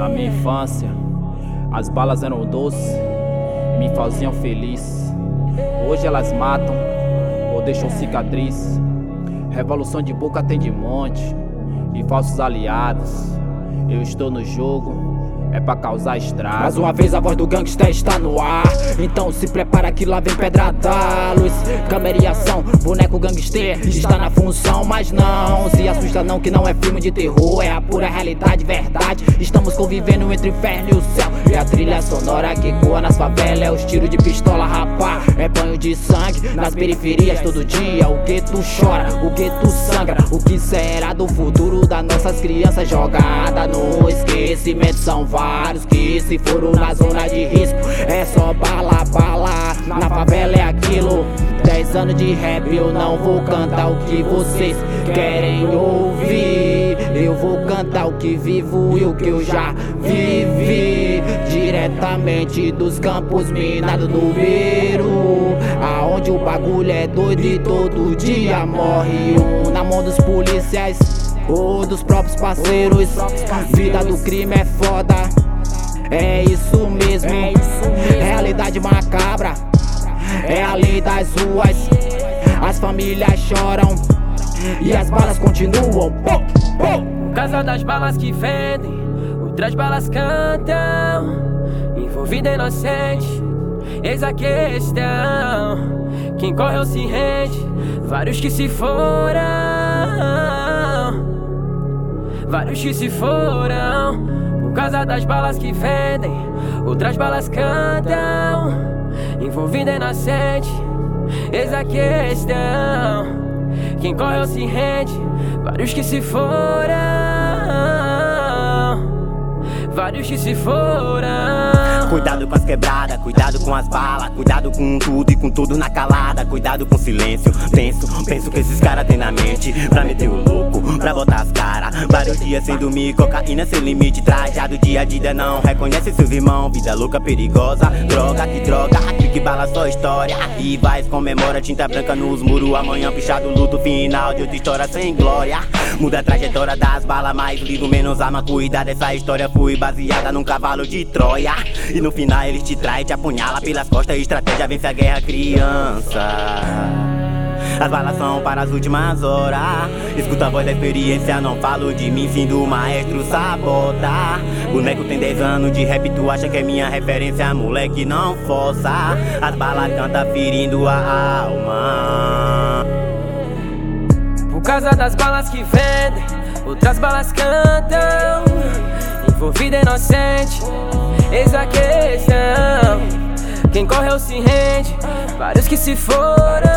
Na minha infância, as balas eram doces e me faziam feliz. Hoje elas matam ou deixam cicatriz. Revolução de boca tem de monte e falsos aliados. Eu estou no jogo, é pra causar estrago. Mais uma vez a voz do gangster está no ar. Então se prepara que lá vem pedrada. Luz, câmera e ação, boneco gangster está na função. Mas não se assusta não, que não é filme de terror, é a pura realidade, verdade. Estamos convivendo entre o inferno e o céu. E a trilha sonora que ecoa nas favelas é os tiros de pistola, rapá. É banho de sangue nas periferias todo dia. O gueto chora, o gueto sangra. O que será do futuro das nossas crianças jogada no esquecimento? São vários que se foram na zona de risco. É só bala, bala, na favela é aquilo. 10 anos de rap, eu não vou cantar o que vocês querem ouvir. Eu vou cantar o que vivo e o que eu já vivi. Diretamente dos campos minados do Beiro, aonde o bagulho é doido e todo dia morre um na mão dos policiais ou dos próprios parceiros. Vida do crime é foda, é isso mesmo. Realidade macabra, é a lei das ruas. As famílias choram e as balas continuam. Casa das balas que fedem, outras balas cantam. Envolvida inocente, eis a questão. Quem corre ou se rende, vários que se foram. Vários que se foram por causa das balas que fedem, outras balas cantam. Envolvida inocente, eis a questão. Quem corre ou se rende, vários que se foram. Vários que se foram. Cuidado com as quebradas, cuidado com as balas. Cuidado com tudo e com tudo na calada. Cuidado com o silêncio, penso que esses caras têm na mente pra meter o louco, pra botar as caras. Vários dias sem dormir, cocaína sem limite. Trajado dia a dia não reconhece seus irmãos. Vida louca, perigosa, droga, que droga. Aqui que bala só história. Rivais comemora, tinta branca nos muros. Amanhã pichado, luto final de outra história sem glória. Muda a trajetória das balas, mais livro, menos arma. Cuidado, essa história foi baseada num cavalo de Troia. E no final eles te traem, te apunhala pelas costas. Estratégia vence a guerra, criança. As balas são para as últimas horas. Escuta a voz da experiência, não falo de mim, sim do maestro Sabota. Boneco tem 10 anos de rap, tu acha que é minha referência? Moleque, não força. As balas cantam ferindo a alma. Por causa das balas que vendem, outras balas cantam. Envolvida inocente, eis a questão. Quem corre ou se rende, vários que se foram.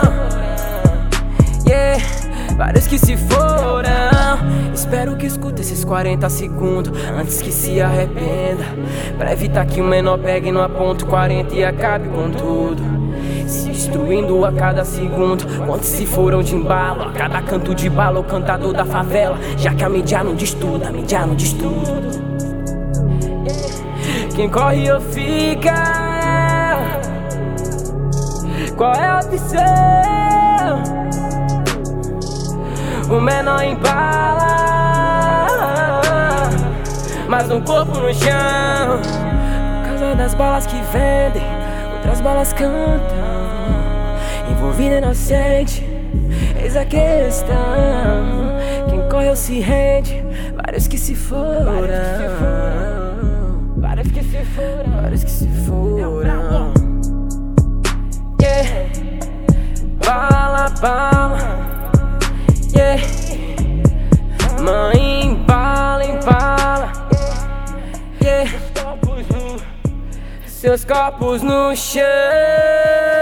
Yeah, vários que se foram. Espero que escute esses 40 segundos antes que se arrependa, pra evitar que o menor pegue no ponto 40 e acabe com tudo, se destruindo a cada segundo. Quantos se foram de embalo, a cada canto de bala, o cantador da favela. Já que a mídia não diz tudo, a mídia não diz tudo. Quem corre ou fica, qual é a opção? O menor embala, mas um corpo no chão. Por causa das balas que vendem, outras balas cantam. Envolvida inocente, eis a questão. Quem corre ou se rende, vários que se foram. Vários que se foram. Vários que se foram. Yeah. Bala, bala. Yeah. Mãe, embala, embala. Yeah. Seus corpos no chão.